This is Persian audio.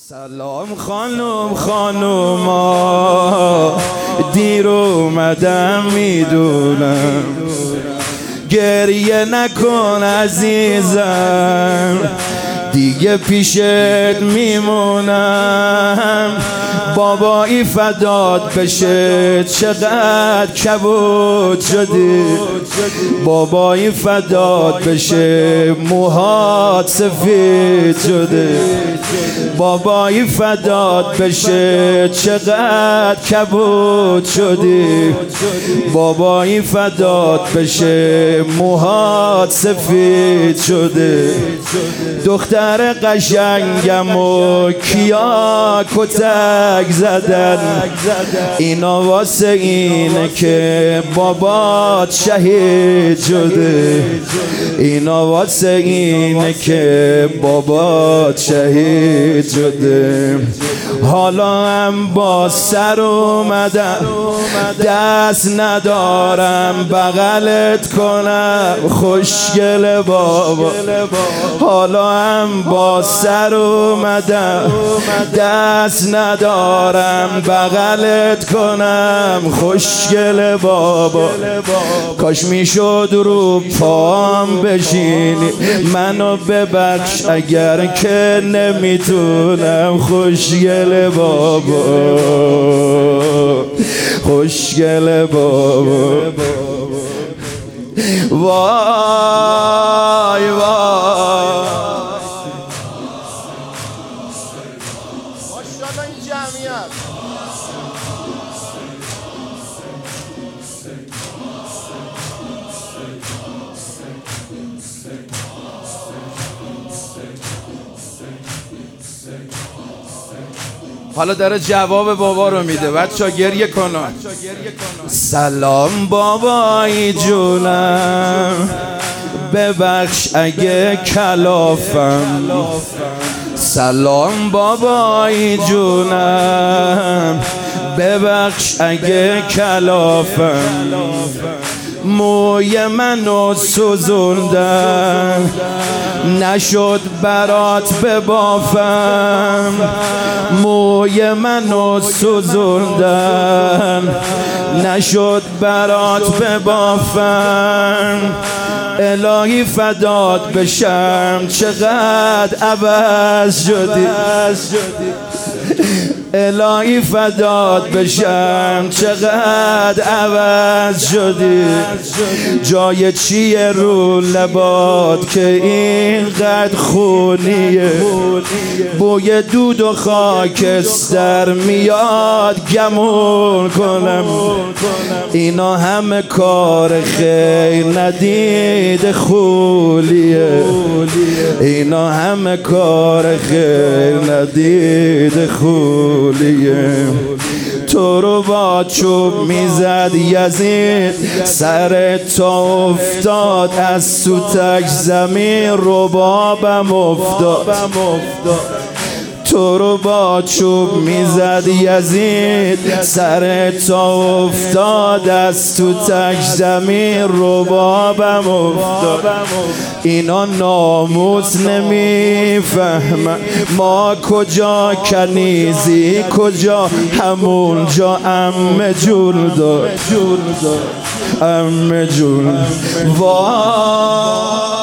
سلام خانم خانوما، دیر اومدم میدونم، گریه نکن عزیزم، دیگه پیشت میمونم. بابایی فدات بشه، چقدر کبود شدی. بابایی فدات بشه، موهات سفید شده. بابایی فدات بشه، چقدر کبود شدی. بابایی فدات بشه، موهات سفید شده. دختر قشنگم و کیا کتک زدن، اینا واسه اینه که بابات شهید شده. اینا واسه اینه که بابات شهید شده. حالا هم با سر اومدم، دست ندارم بغلت کنم خوشگل بابا. حالا هم با سر اومدم، دست ندارم بغلت کنم خوشگل بابا. کاش میشد رو پام بشینی، منو ببخش اگر که نمیتونم خوشگل بابا، خوشگل بابا. وای وای ماشاءالله این جمعیت. حالا داره جواب بابا رو میده، بچه‌ها گریه کنن. سلام بابایی جونم، ببخش اگه کلافم. سلام بابایی جونم، ببخش اگه کلافم. موی منو سوزوندن، نشد برات ببافم. موی منو سوزوندن، نشد برات ببافم. الهی فدات بشم، چقدر عوض شدی. الهی فدات بشم، چقدر عوض شدی. جای چیه رو لبات که اینقدر خونیه؟ بوی دود و خاکستر میاد گمون کنم. اینا همه کار خیر ندید خولیه. اینا همه کار خیر ندید خولیه. تو رو با چوب میزد یزید، سر تو افتاد از تو تک زمین ربابم افتاد. تو رو با چوب میزد یزید، سر تو افتاد از تو تک زمین ربابم افتاد. اینا ناموس نمیفهمن، ما کجا کنیزی کجا همون جا عمه جون داد. عمه جون وای